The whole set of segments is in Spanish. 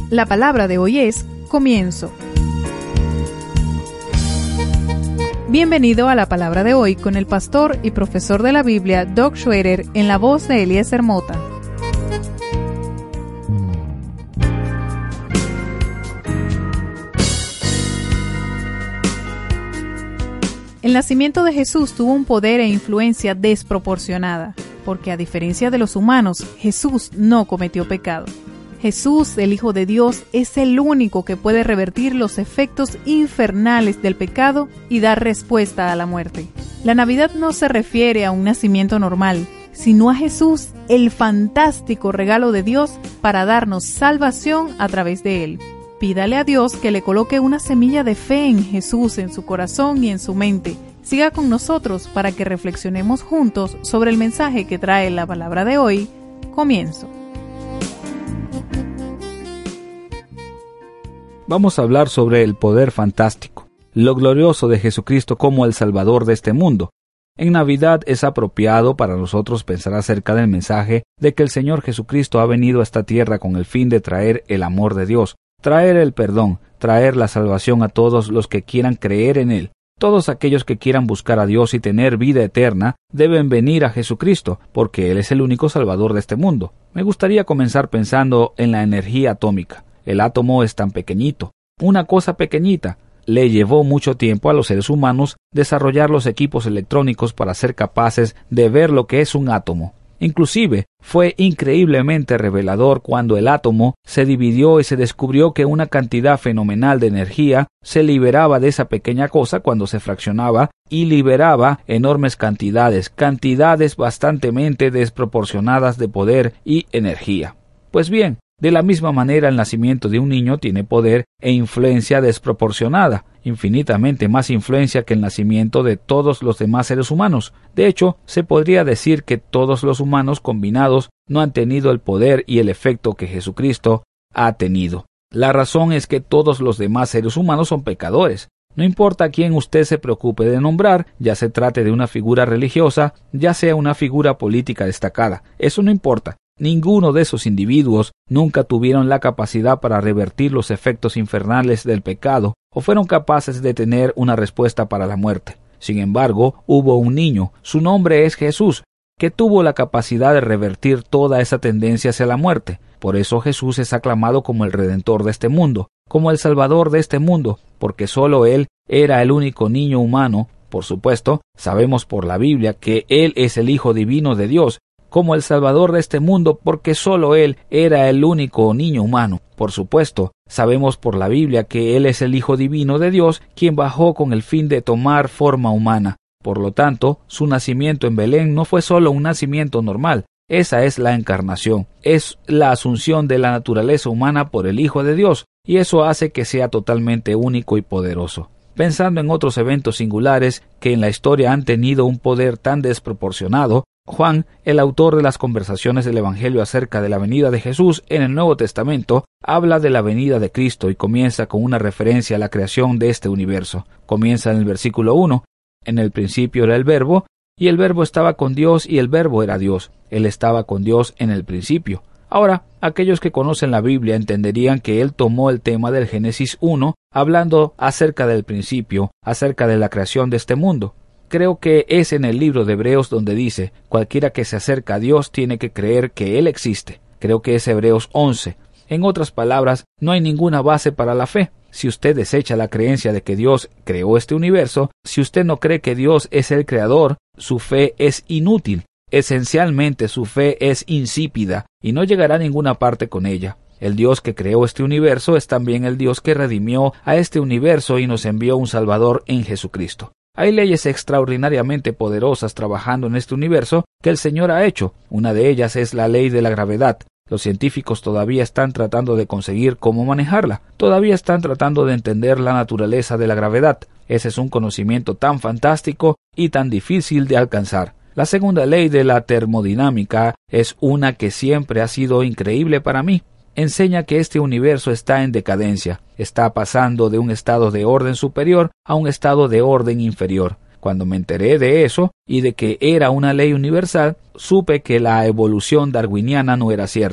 La palabra de hoy es comienzo. Bienvenido a la palabra de hoy con el pastor y profesor de la Biblia, Doug Schroeder, en la voz de Eliezer Mota. El nacimiento de Jesús tuvo un poder e influencia desproporcionada, porque a diferencia de los humanos, Jesús no cometió pecado. Jesús, el Hijo de Dios, es el único que puede revertir los efectos infernales del pecado y dar respuesta a la muerte. La Navidad no se refiere a un nacimiento normal, sino a Jesús, el fantástico regalo de Dios para darnos salvación a través de Él. Pídale a Dios que le coloque una semilla de fe en Jesús en su corazón y en su mente. Siga con nosotros para que reflexionemos juntos sobre el mensaje que trae la palabra de hoy. Comienzo. Vamos a hablar sobre el poder fantástico, lo glorioso de Jesucristo como el Salvador de este mundo. En Navidad es apropiado para nosotros pensar acerca del mensaje de que el Señor Jesucristo ha venido a esta tierra con el fin de traer el amor de Dios, traer el perdón, traer la salvación a todos los que quieran creer en Él. Todos aquellos que quieran buscar a Dios y tener vida eterna deben venir a Jesucristo, porque Él es el único Salvador de este mundo. Me gustaría comenzar pensando en la energía atómica. El átomo es tan pequeñito, una cosa pequeñita. Le llevó mucho tiempo a los seres humanos desarrollar los equipos electrónicos para ser capaces de ver lo que es un átomo. Inclusive, fue increíblemente revelador cuando el átomo se dividió y se descubrió que una cantidad fenomenal de energía se liberaba de esa pequeña cosa cuando se fraccionaba y liberaba enormes cantidades bastantemente desproporcionadas de poder y energía. Pues bien, de la misma manera el nacimiento de un niño tiene poder e influencia desproporcionada, infinitamente más influencia que el nacimiento de todos los demás seres humanos. De hecho, se podría decir que todos los humanos combinados no han tenido el poder y el efecto que Jesucristo ha tenido. La razón es que todos los demás seres humanos son pecadores. No importa a quién usted se preocupe de nombrar, ya se trate de una figura religiosa, ya sea una figura política destacada, eso no importa. Ninguno de esos individuos nunca tuvieron la capacidad para revertir los efectos infernales del pecado o fueron capaces de tener una respuesta para la muerte. Sin embargo, hubo un niño, su nombre es Jesús, que tuvo la capacidad de revertir toda esa tendencia hacia la muerte. Por eso Jesús es aclamado como el Redentor de este mundo, como el Salvador de este mundo, porque solo Él era el único niño humano. Por supuesto, sabemos por la Biblia que Él es el Hijo Divino de Dios, como el Salvador de este mundo, porque solo Él era el único niño humano. Por supuesto, sabemos por la Biblia que Él es el Hijo Divino de Dios, quien bajó con el fin de tomar forma humana. Por lo tanto, su nacimiento en Belén no fue solo un nacimiento normal, esa es la encarnación, es la asunción de la naturaleza humana por el Hijo de Dios, y eso hace que sea totalmente único y poderoso. Pensando en otros eventos singulares que en la historia han tenido un poder tan desproporcionado, Juan, el autor de las conversaciones del Evangelio acerca de la venida de Jesús en el Nuevo Testamento, habla de la venida de Cristo y comienza con una referencia a la creación de este universo. Comienza en el versículo 1, en el principio era el Verbo, y el Verbo estaba con Dios y el Verbo era Dios. Él estaba con Dios en el principio. Ahora, aquellos que conocen la Biblia entenderían que él tomó el tema del Génesis 1, hablando acerca del principio, acerca de la creación de este mundo. Creo que es en el libro de Hebreos donde dice, cualquiera que se acerca a Dios tiene que creer que Él existe. Creo que es Hebreos 11. En otras palabras, no hay ninguna base para la fe. Si usted desecha la creencia de que Dios creó este universo, si usted no cree que Dios es el creador, su fe es inútil. Esencialmente su fe es insípida y no llegará a ninguna parte con ella. El Dios que creó este universo es también el Dios que redimió a este universo y nos envió un Salvador en Jesucristo. Hay leyes extraordinariamente poderosas trabajando en este universo que el Señor ha hecho. Una de ellas es la ley de la gravedad. Los científicos todavía están tratando de conseguir cómo manejarla. Todavía están tratando de entender la naturaleza de la gravedad. Ese es un conocimiento tan fantástico y tan difícil de alcanzar. La segunda ley de la termodinámica es una que siempre ha sido increíble para mí. Enseña que este universo está en decadencia, está pasando de un estado de orden superior a un estado de orden inferior. Cuando me enteré de eso y de que era una ley universal, supe que la evolución darwiniana no era cierta.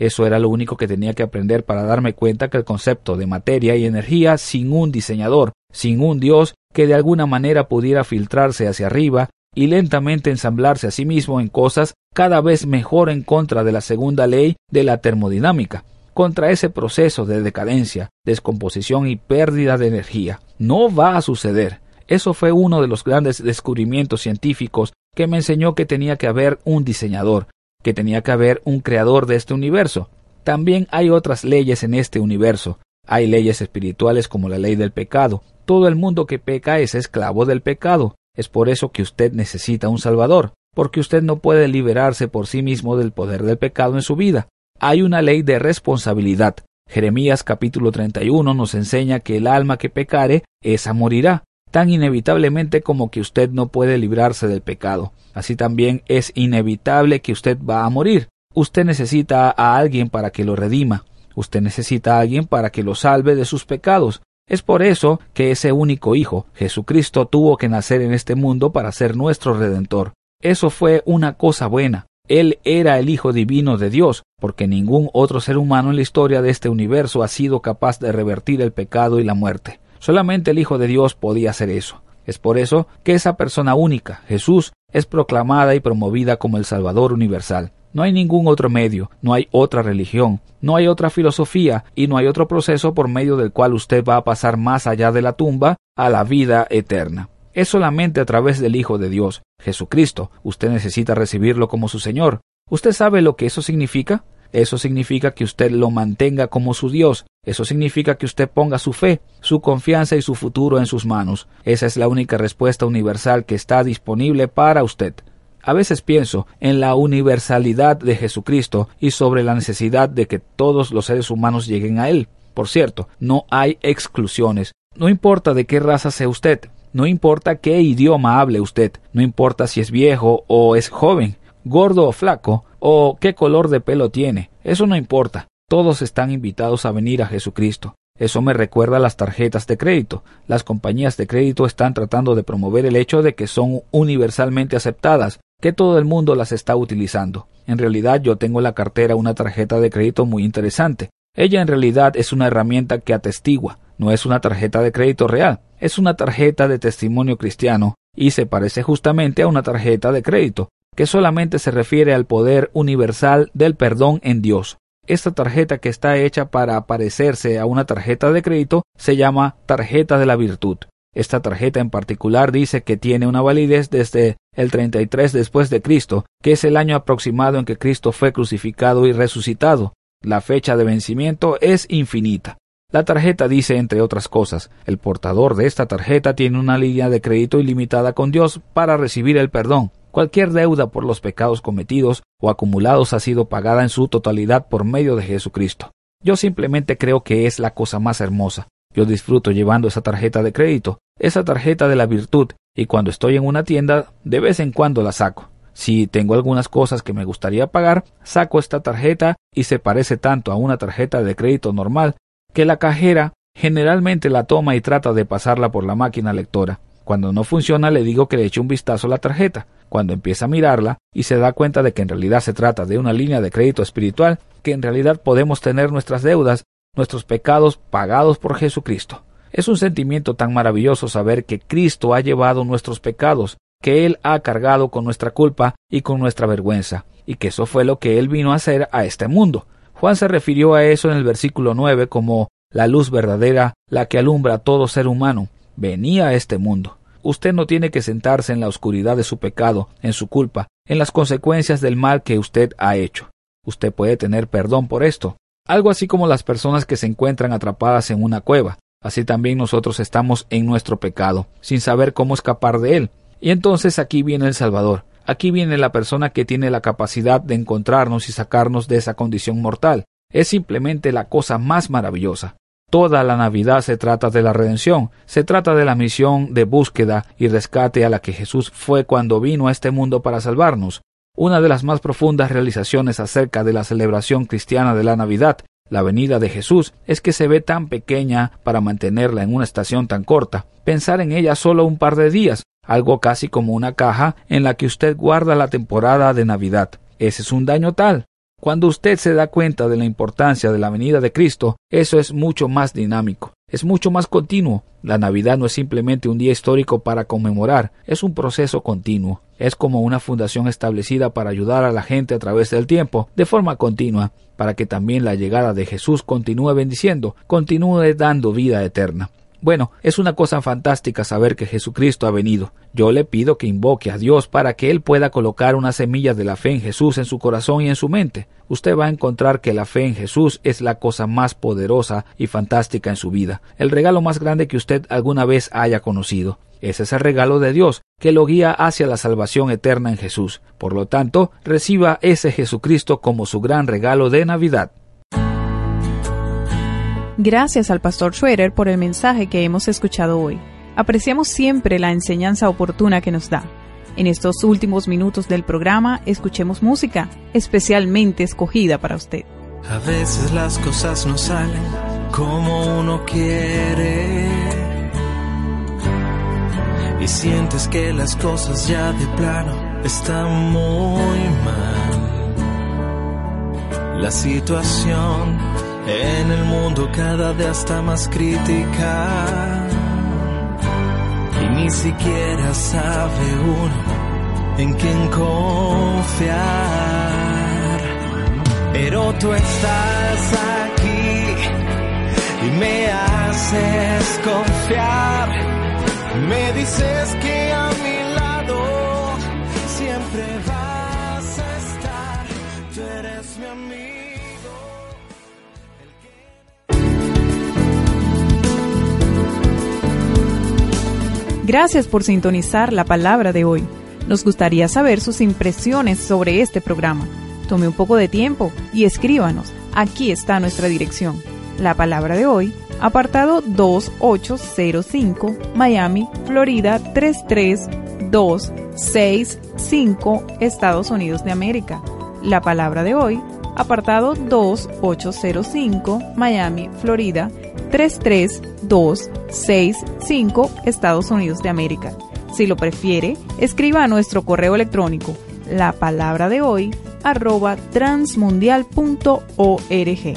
Eso era lo único que tenía que aprender para darme cuenta que el concepto de materia y energía sin un diseñador, sin un Dios que de alguna manera pudiera filtrarse hacia arriba y lentamente ensamblarse a sí mismo en cosas cada vez mejor en contra de la segunda ley de la termodinámica, contra ese proceso de decadencia, descomposición y pérdida de energía. No va a suceder. Eso fue uno de los grandes descubrimientos científicos que me enseñó que tenía que haber un diseñador, que tenía que haber un creador de este universo. También hay otras leyes en este universo. Hay leyes espirituales como la ley del pecado. Todo el mundo que peca es esclavo del pecado. Es por eso que usted necesita un Salvador, porque usted no puede liberarse por sí mismo del poder del pecado en su vida. Hay una ley de responsabilidad. Jeremías capítulo 31 nos enseña que el alma que pecare, esa morirá, tan inevitablemente como que usted no puede librarse del pecado. Así también es inevitable que usted va a morir. Usted necesita a alguien para que lo redima. Usted necesita a alguien para que lo salve de sus pecados. Es por eso que ese único Hijo, Jesucristo, tuvo que nacer en este mundo para ser nuestro Redentor. Eso fue una cosa buena. Él era el Hijo divino de Dios, porque ningún otro ser humano en la historia de este universo ha sido capaz de revertir el pecado y la muerte. Solamente el Hijo de Dios podía hacer eso. Es por eso que esa persona única, Jesús, es proclamada y promovida como el Salvador universal. No hay ningún otro medio, no hay otra religión, no hay otra filosofía y no hay otro proceso por medio del cual usted va a pasar más allá de la tumba a la vida eterna. Es solamente a través del Hijo de Dios, Jesucristo. Usted necesita recibirlo como su Señor. ¿Usted sabe lo que eso significa? Eso significa que usted lo mantenga como su Dios. Eso significa que usted ponga su fe, su confianza y su futuro en sus manos. Esa es la única respuesta universal que está disponible para usted. A veces pienso en la universalidad de Jesucristo y sobre la necesidad de que todos los seres humanos lleguen a Él. Por cierto, no hay exclusiones. No importa de qué raza sea usted, no importa qué idioma hable usted, no importa si es viejo o es joven, gordo o flaco, o qué color de pelo tiene. Eso no importa. Todos están invitados a venir a Jesucristo. Eso me recuerda a las tarjetas de crédito. Las compañías de crédito están tratando de promover el hecho de que son universalmente aceptadas, que todo el mundo las está utilizando. En realidad yo tengo en la cartera una tarjeta de crédito muy interesante. Ella en realidad es una herramienta que atestigua, no es una tarjeta de crédito real, es una tarjeta de testimonio cristiano y se parece justamente a una tarjeta de crédito, que solamente se refiere al poder universal del perdón en Dios. Esta tarjeta, que está hecha para parecerse a una tarjeta de crédito, se llama tarjeta de la virtud. Esta tarjeta en particular dice que tiene una validez desde el 33 después de Cristo, que es el año aproximado en que Cristo fue crucificado y resucitado. La fecha de vencimiento es infinita. La tarjeta dice, entre otras cosas, el portador de esta tarjeta tiene una línea de crédito ilimitada con Dios para recibir el perdón. Cualquier deuda por los pecados cometidos o acumulados ha sido pagada en su totalidad por medio de Jesucristo. Yo simplemente creo que es la cosa más hermosa. Yo disfruto llevando esa tarjeta de crédito, esa tarjeta de la virtud, y cuando estoy en una tienda, de vez en cuando la saco. Si tengo algunas cosas que me gustaría pagar, saco esta tarjeta y se parece tanto a una tarjeta de crédito normal que la cajera generalmente la toma y trata de pasarla por la máquina lectora. Cuando no funciona, le digo que le eche un vistazo a la tarjeta. Cuando empieza a mirarla y se da cuenta de que en realidad se trata de una línea de crédito espiritual, que en realidad podemos tener nuestras deudas, nuestros pecados pagados por Jesucristo. Es un sentimiento tan maravilloso saber que Cristo ha llevado nuestros pecados, que Él ha cargado con nuestra culpa y con nuestra vergüenza, y que eso fue lo que Él vino a hacer a este mundo. Juan se refirió a eso en el versículo 9 como la luz verdadera, la que alumbra a todo ser humano. Venía a este mundo. Usted no tiene que sentarse en la oscuridad de su pecado, en su culpa, en las consecuencias del mal que usted ha hecho. Usted puede tener perdón por esto. Algo así como las personas que se encuentran atrapadas en una cueva. Así también nosotros estamos en nuestro pecado, sin saber cómo escapar de él. Y entonces aquí viene el Salvador. Aquí viene la persona que tiene la capacidad de encontrarnos y sacarnos de esa condición mortal. Es simplemente la cosa más maravillosa. Toda la Navidad se trata de la redención, se trata de la misión de búsqueda y rescate a la que Jesús fue cuando vino a este mundo para salvarnos. Una de las más profundas realizaciones acerca de la celebración cristiana de la Navidad, la venida de Jesús, es que se ve tan pequeña para mantenerla en una estación tan corta. Pensar en ella solo un par de días, algo casi como una caja en la que usted guarda la temporada de Navidad. Ese es un daño tal. Cuando usted se da cuenta de la importancia de la venida de Cristo, eso es mucho más dinámico, es mucho más continuo. La Navidad no es simplemente un día histórico para conmemorar, es un proceso continuo. Es como una fundación establecida para ayudar a la gente a través del tiempo, de forma continua, para que también la llegada de Jesús continúe bendiciendo, continúe dando vida eterna. Bueno, es una cosa fantástica saber que Jesucristo ha venido. Yo le pido que invoque a Dios para que Él pueda colocar una semilla de la fe en Jesús en su corazón y en su mente. Usted va a encontrar que la fe en Jesús es la cosa más poderosa y fantástica en su vida, el regalo más grande que usted alguna vez haya conocido. Ese es el regalo de Dios, que lo guía hacia la salvación eterna en Jesús. Por lo tanto, reciba ese Jesucristo como su gran regalo de Navidad. Gracias al Pastor Schroeder por el mensaje que hemos escuchado hoy. Apreciamos siempre la enseñanza oportuna que nos da. En estos últimos minutos del programa, escuchemos música, especialmente escogida para usted. A veces las cosas no salen como uno quiere y sientes que las cosas ya de plano están muy mal. La situación en el mundo cada día está más crítica y ni siquiera sabe uno en quién confiar. Pero tú estás aquí y me haces confiar. Me dices que a mi lado siempre vas a estar. Tú eres mi amigo. Gracias por sintonizar la palabra de hoy. Nos gustaría saber sus impresiones sobre este programa. Tome un poco de tiempo y escríbanos. Aquí está nuestra dirección. La palabra de hoy, apartado 2805, Miami, Florida 33265, Estados Unidos de América. La palabra de hoy, apartado 2805, Miami, Florida 33265, Estados Unidos de América. Si lo prefiere, escriba a nuestro correo electrónico lapalabradehoy@transmundial.org.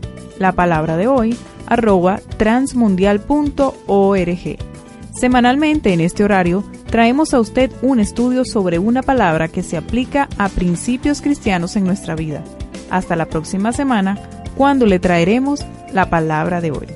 lapalabradehoy@transmundial.org. Semanalmente en este horario traemos a usted un estudio sobre una palabra que se aplica a principios cristianos en nuestra vida. Hasta la próxima semana, cuando le traeremos la palabra de hoy.